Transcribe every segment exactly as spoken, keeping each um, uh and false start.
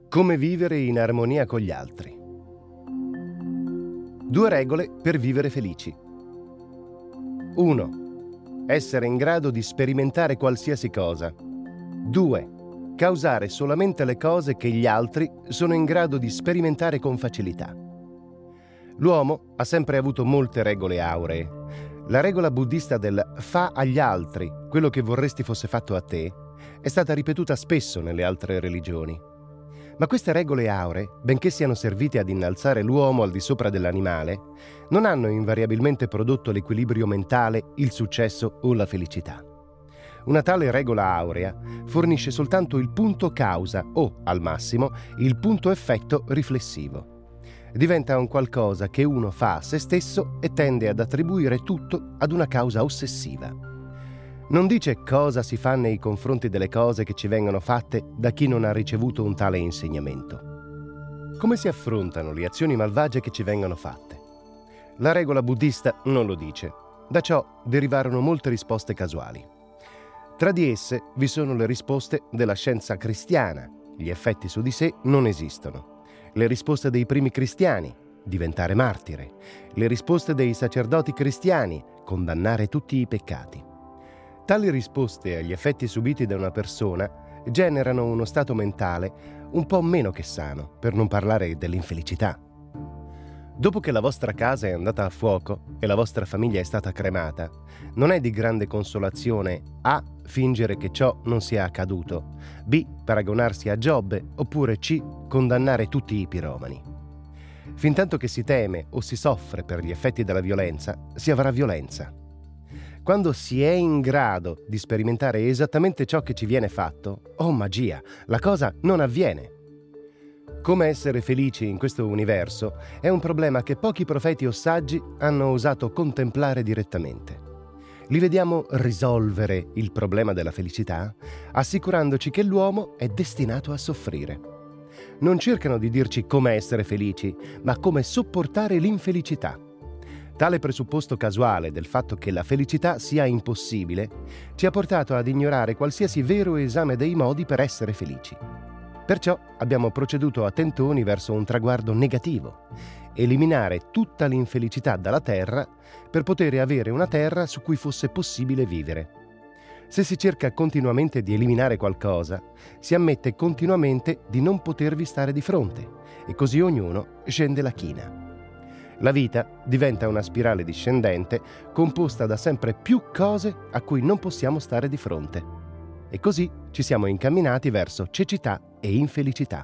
Come vivere in armonia con gli altri. Due regole per vivere felici. uno. Essere in grado di sperimentare qualsiasi cosa. due. Causare solamente le cose che gli altri sono in grado di sperimentare con facilità. L'uomo ha sempre avuto molte regole auree. La regola buddista del fa agli altri quello che vorresti fosse fatto a te è stata ripetuta spesso nelle altre religioni. Ma queste regole auree, benché siano servite ad innalzare l'uomo al di sopra dell'animale, non hanno invariabilmente prodotto l'equilibrio mentale, il successo o la felicità. Una tale regola aurea fornisce soltanto il punto causa o, al massimo, il punto effetto riflessivo. Diventa un qualcosa che uno fa a se stesso e tende ad attribuire tutto ad una causa ossessiva. Non dice cosa si fa nei confronti delle cose che ci vengono fatte da chi non ha ricevuto un tale insegnamento. Come si affrontano le azioni malvagie che ci vengono fatte? La regola buddista non lo dice. Da ciò derivarono molte risposte casuali. Tra di esse vi sono le risposte della scienza cristiana. Gli effetti su di sé non esistono. Le risposte dei primi cristiani. Diventare martire. Le risposte dei sacerdoti cristiani. Condannare tutti i peccati. Tali risposte agli effetti subiti da una persona generano uno stato mentale un po' meno che sano, per non parlare dell'infelicità. Dopo che la vostra casa è andata a fuoco e la vostra famiglia è stata cremata, non è di grande consolazione A. fingere che ciò non sia accaduto, B. paragonarsi a Giobbe, oppure C. condannare tutti i piromani. Fintanto che si teme o si soffre per gli effetti della violenza, si avrà violenza. Quando si è in grado di sperimentare esattamente ciò che ci viene fatto, oh magia, la cosa non avviene. Come essere felici in questo universo è un problema che pochi profeti o saggi hanno osato contemplare direttamente. Li vediamo risolvere il problema della felicità assicurandoci che l'uomo è destinato a soffrire. Non cercano di dirci come essere felici, ma come sopportare l'infelicità. Tale presupposto casuale del fatto che la felicità sia impossibile ci ha portato ad ignorare qualsiasi vero esame dei modi per essere felici. Perciò abbiamo proceduto a tentoni verso un traguardo negativo, eliminare tutta l'infelicità dalla terra per poter avere una terra su cui fosse possibile vivere. Se si cerca continuamente di eliminare qualcosa, si ammette continuamente di non potervi stare di fronte e così ognuno scende la china. La vita diventa una spirale discendente composta da sempre più cose a cui non possiamo stare di fronte. E così ci siamo incamminati verso cecità e infelicità.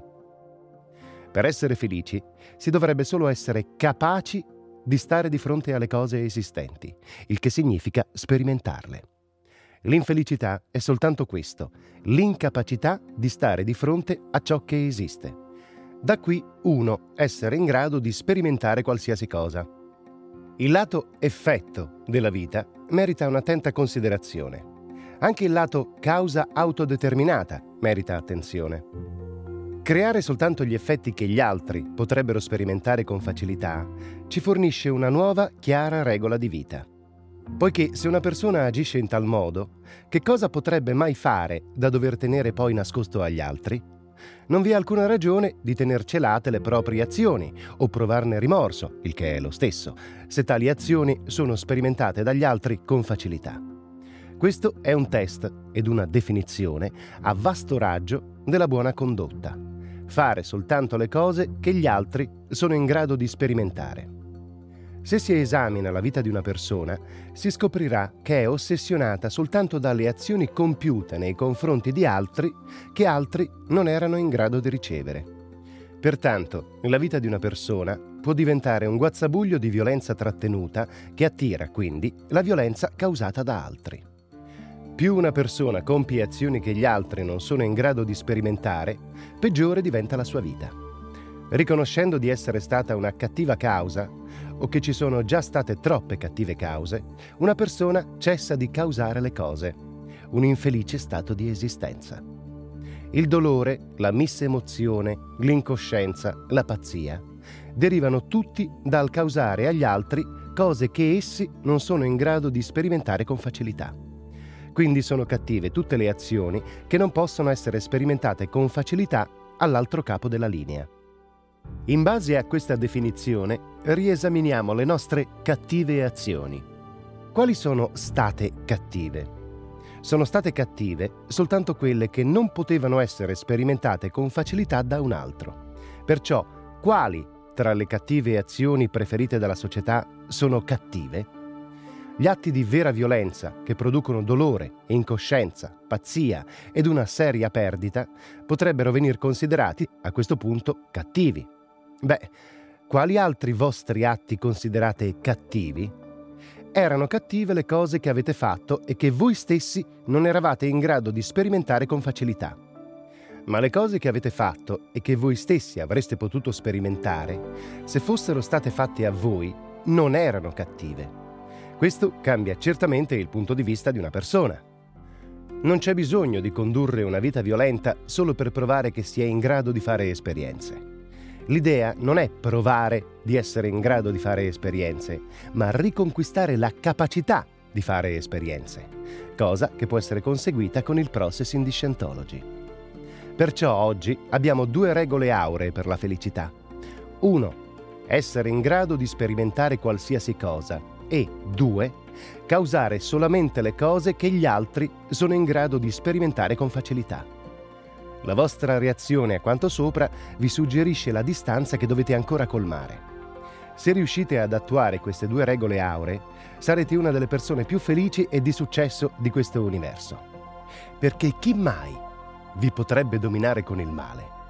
Per essere felici si dovrebbe solo essere capaci di stare di fronte alle cose esistenti, il che significa sperimentarle. L'infelicità è soltanto questo, l'incapacità di stare di fronte a ciò che esiste. Da qui, uno, essere in grado di sperimentare qualsiasi cosa. Il lato effetto della vita merita un'attenta considerazione. Anche il lato causa autodeterminata merita attenzione. Creare soltanto gli effetti che gli altri potrebbero sperimentare con facilità ci fornisce una nuova, chiara regola di vita. Poiché se una persona agisce in tal modo, che cosa potrebbe mai fare da dover tenere poi nascosto agli altri? Non vi è alcuna ragione di tener celate le proprie azioni o provarne rimorso, il che è lo stesso, se tali azioni sono sperimentate dagli altri con facilità. Questo è un test ed una definizione a vasto raggio della buona condotta. Fare soltanto le cose che gli altri sono in grado di sperimentare. Se si esamina la vita di una persona, si scoprirà che è ossessionata soltanto dalle azioni compiute nei confronti di altri che altri non erano in grado di ricevere. Pertanto, la vita di una persona può diventare un guazzabuglio di violenza trattenuta che attira, quindi, la violenza causata da altri. Più una persona compie azioni che gli altri non sono in grado di sperimentare, peggiore diventa la sua vita. Riconoscendo di essere stata una cattiva causa, o che ci sono già state troppe cattive cause, una persona cessa di causare le cose, un infelice stato di esistenza. Il dolore, la missemozione, l'incoscienza, la pazzia derivano tutti dal causare agli altri cose che essi non sono in grado di sperimentare con facilità. Quindi sono cattive tutte le azioni che non possono essere sperimentate con facilità all'altro capo della linea. In base a questa definizione, riesaminiamo le nostre cattive azioni. Quali sono state cattive? Sono state cattive soltanto quelle che non potevano essere sperimentate con facilità da un altro. Perciò, quali tra le cattive azioni preferite dalla società sono cattive? Gli atti di vera violenza che producono dolore, incoscienza, pazzia ed una seria perdita potrebbero venir considerati, a questo punto, cattivi. Beh, quali altri vostri atti considerate cattivi? Erano cattive le cose che avete fatto e che voi stessi non eravate in grado di sperimentare con facilità. Ma le cose che avete fatto e che voi stessi avreste potuto sperimentare, se fossero state fatte a voi, non erano cattive. Questo cambia certamente il punto di vista di una persona. Non c'è bisogno di condurre una vita violenta solo per provare che si è in grado di fare esperienze. L'idea non è provare di essere in grado di fare esperienze, ma riconquistare la capacità di fare esperienze, cosa che può essere conseguita con il Processing di Scientology. Perciò oggi abbiamo due regole auree per la felicità. uno. Essere in grado di sperimentare qualsiasi cosa. E due. Causare solamente le cose che gli altri sono in grado di sperimentare con facilità. La vostra reazione a quanto sopra vi suggerisce la distanza che dovete ancora colmare. Se riuscite ad attuare queste due regole auree, sarete una delle persone più felici e di successo di questo universo. Perché chi mai vi potrebbe dominare con il male?